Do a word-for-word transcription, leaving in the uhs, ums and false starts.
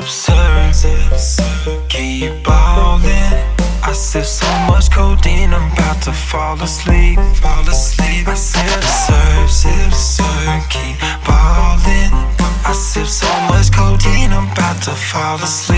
sip, sip, keep ballin'. I sip so much codeine, I'm about to fall asleep, fall asleep. I sip, sip, sip, sip, keep ballin'. I sip so much codeine, I'm about to fall asleep.